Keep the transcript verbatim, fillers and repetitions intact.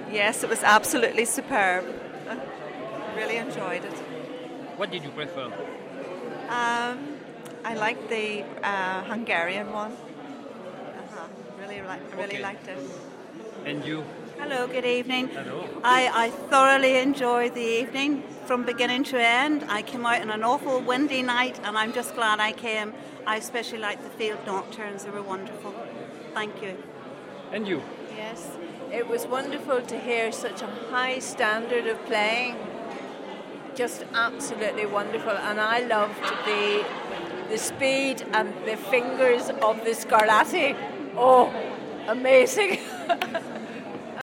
Yes, it was absolutely superb. Really enjoyed it. What did you prefer? Um, I liked the uh, Hungarian one. Uh-huh. Really, li- really Okay. liked it. And you? Hello, good evening. Hello. I, I thoroughly enjoyed the evening from beginning to end. I came out on an awful windy night and I'm just glad I came. I especially liked the field nocturnes, they were wonderful. Thank you. And you? Yes, it was wonderful to hear such a high standard of playing. Just absolutely wonderful, and I loved the the speed and the fingers of the Scarlatti. Oh, amazing.